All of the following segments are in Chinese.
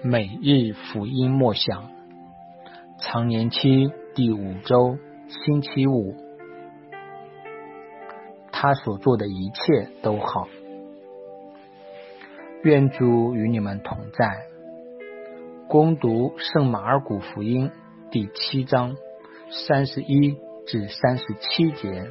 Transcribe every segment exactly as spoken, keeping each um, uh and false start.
每日福音默想，常年期第五周，星期五。他所做的一切都好。愿主与你们同在。恭读圣马尔谷福音第七章三十一至三十七节。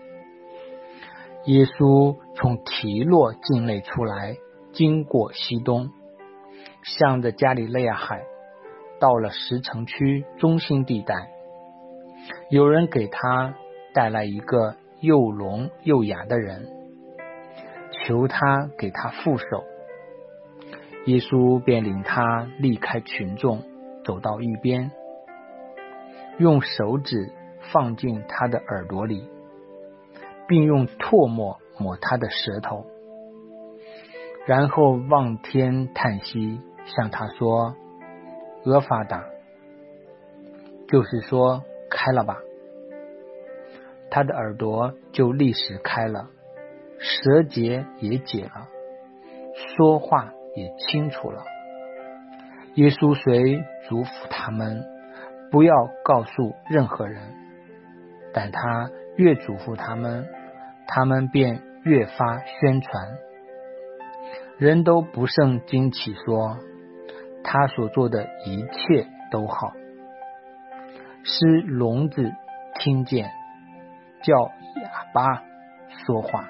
耶稣从提洛境内出来，经过西东，向着加里肋亚海，到了石城区中心地带。有人给他带来一个又聋又哑的人，求他给他覆手。耶稣便领他离开群众，走到一边，用手指放进他的耳朵里，并用唾沫抹他的舌头，然后望天叹息，向他说：俄法达，就是说开了吧。他的耳朵就立时开了，舌结也解了，说话也清楚了。耶稣遂嘱咐他们不要告诉任何人，但他越嘱咐他们，他们便越发宣传。人都不胜惊奇，说他所做的一切都好。使聋子听见，叫哑巴说话。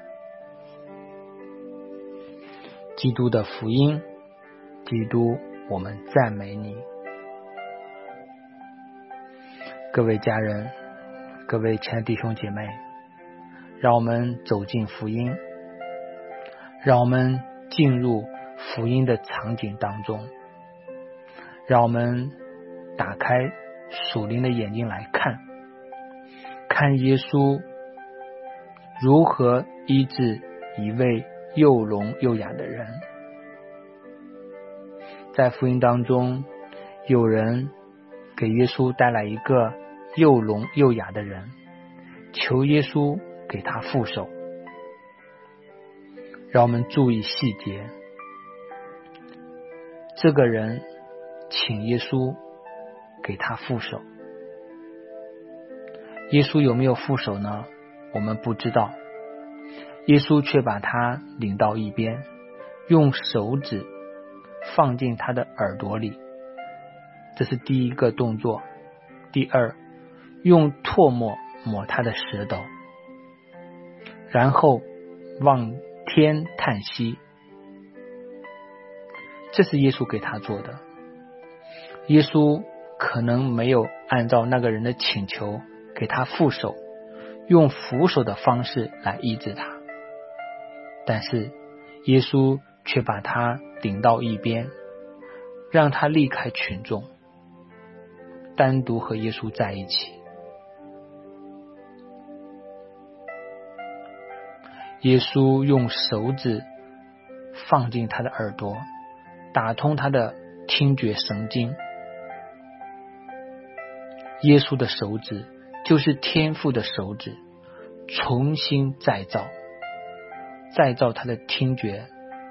基督的福音，基督，我们赞美你。各位家人，各位亲爱的弟兄姐妹，让我们走进福音，让我们进入福音的场景当中，让我们打开属灵的眼睛来看，看耶稣如何医治一位又聋又哑的人。在福音当中，有人给耶稣带来一个又聋又哑的人，求耶稣给他覆手。让我们注意细节，这个人请耶稣给他覆手。耶稣有没有覆手呢？我们不知道。耶稣却把他领到一边，用手指放进他的耳朵里，这是第一个动作。第二，用唾沫抹他的舌头，然后望天叹息，这是耶稣给他做的。耶稣可能没有按照那个人的请求给他覆手，用扶手的方式来医治他，但是耶稣却把他领到一边，让他离开群众，单独和耶稣在一起。耶稣用手指放进他的耳朵，打通他的听觉神经。耶稣的手指就是天父的手指，重新再造再造他的听觉。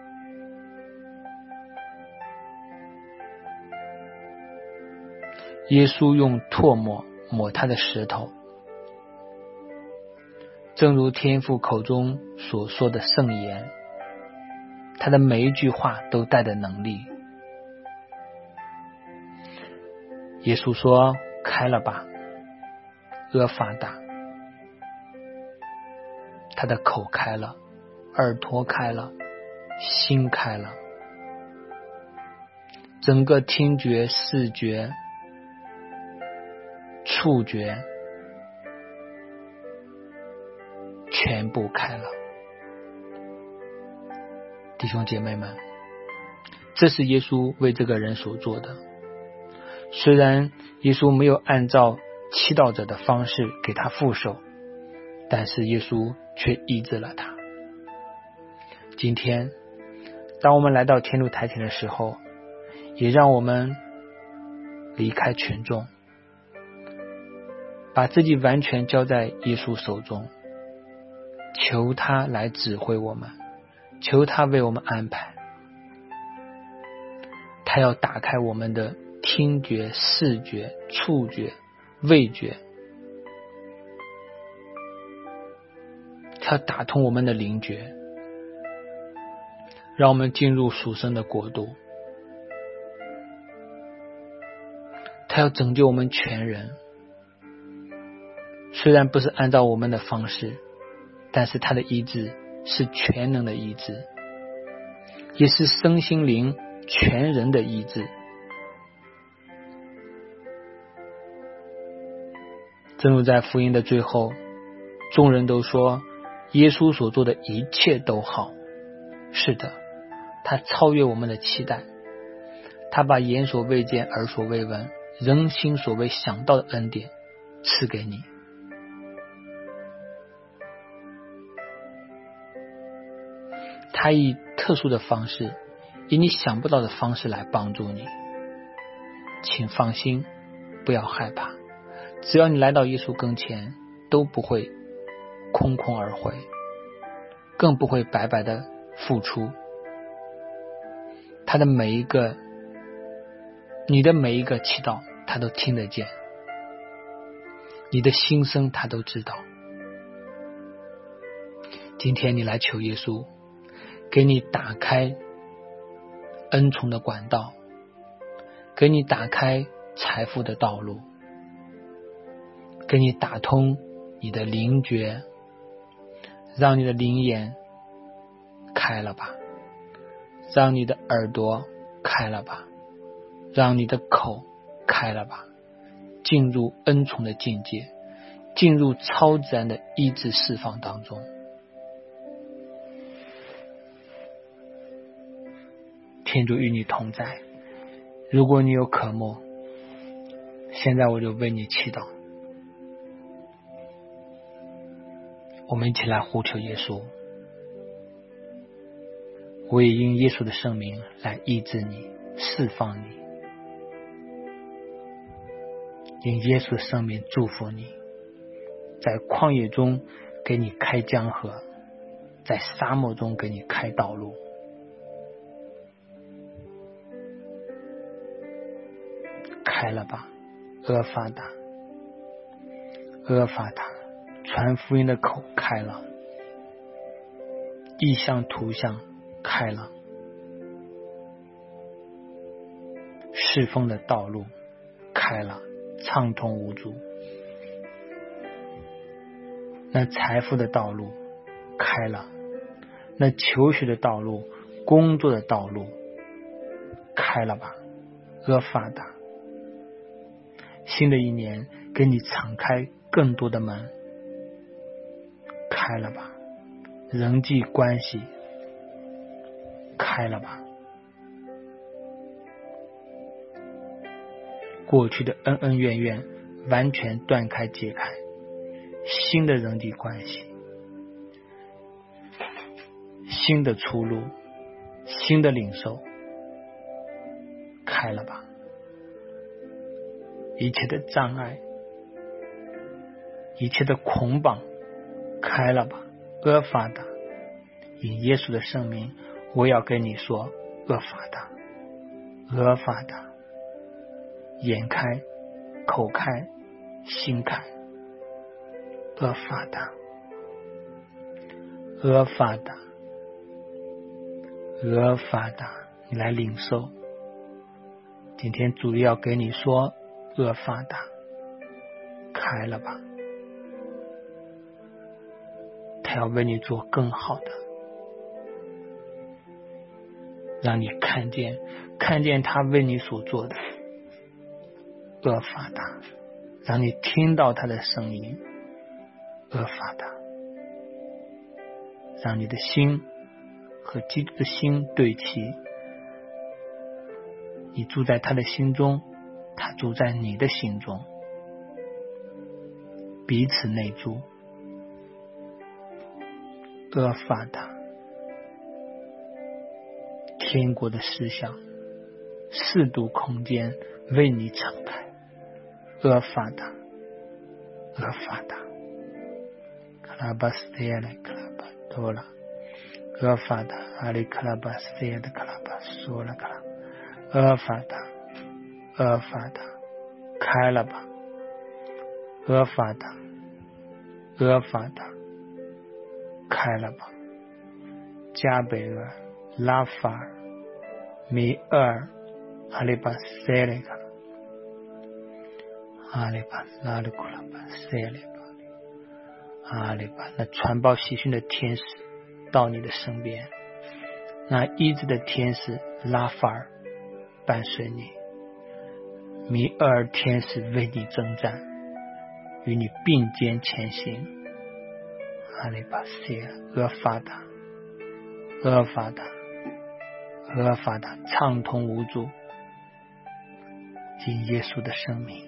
耶稣用唾沫抹他的舌头，正如天父口中所说的圣言，他的每一句话都带着能力。耶稣说：开了吧，俄法达。他的口开了，耳朵开了，心开了，整个听觉、视觉、触觉全部开了。弟兄姐妹们，这是耶稣为这个人所做的。虽然耶稣没有按照祈祷者的方式给他覆手，但是耶稣却医治了他。今天当我们来到天路台前的时候，也让我们离开群众，把自己完全交在耶稣手中，求他来指挥我们，求他为我们安排。 他要打开我们的听觉、视觉、触觉、味觉，他要打通我们的灵觉，让我们进入属神的国度。他要拯救我们全人，虽然不是按照我们的方式，但是他的医治是全能的医治，也是身心灵全人的医治。正如在福音的最后，众人都说耶稣所做的一切都好。是的，他超越我们的期待，他把眼所未见、耳所未闻、人心所未想到的恩典赐给你。他以特殊的方式，以你想不到的方式来帮助你。请放心，不要害怕，只要你来到耶稣跟前，都不会空空而回，更不会白白的付出。他的每一个你的每一个祈祷他都听得见，你的心声他都知道。今天你来求耶稣给你打开恩宠的管道，给你打开财富的道路，给你打通你的灵觉，让你的灵眼开了吧，让你的耳朵开了吧，让你的口开了吧，进入恩宠的境界，进入超自然的医治释放当中。天主与你同在，如果你有渴慕，现在我就为你祈祷。我们一起来呼求耶稣，我也因耶稣的圣名来医治你，释放你，因耶稣的圣名祝福你，在旷野中给你开江河，在沙漠中给你开道路。开了吧，阿法达，阿法达，传福音的口开了，意象图像开了，侍奉的道路开了，畅通无阻。那财富的道路开了，那求学的道路、工作的道路开了吧，阿法达。新的一年给你敞开更多的门，开了吧，人际关系开了吧，过去的恩恩怨怨完全断开解开，新的人际关系，新的出路，新的领受开了吧，一切的障碍，一切的捆绑开了吧，阿法达，以耶稣的圣名，我要跟你说，阿法达，阿法达，眼开，口开，心开，阿法达，阿法达，阿法达，你来领受。今天主要给你说，阿法达，开了吧，他要为你做更好的，让你看见看见他为你所做的，阿法达，让你听到他的声音，阿法达，让你的心和基督的心对齐，你住在他的心中，他住在你的心中，彼此内住，阿法达，天国的思想四度空间为你敞开，阿法达，阿法达，克拉巴斯蒂亚的克拉巴多拉，阿法达，阿里克拉巴斯蒂亚的克拉巴索拉克拉， 阿法达，阿法达，开了吧，阿法达，阿法达，开了吧，加贝尔，拉法尔，米厄尔，阿里巴塞里卡，阿里巴拉里库拉巴塞里巴，阿里巴，那传报喜讯的天使到你的身边，那医治的天使拉法尔伴随你，米厄尔天使为你征战，与你并肩前行。阿里巴塞阿法达，阿法达，阿法达，畅通无阻，因耶稣的生命。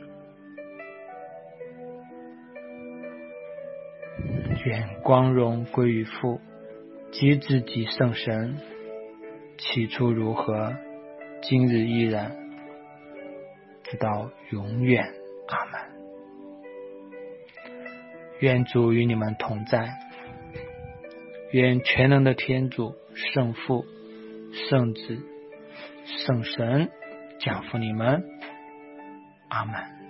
愿光荣归于父，及子及圣神，起初如何，今日依然，直到永远。阿们。愿主与你们同在，愿全能的天主、圣父、圣子、圣神降福你们。阿们。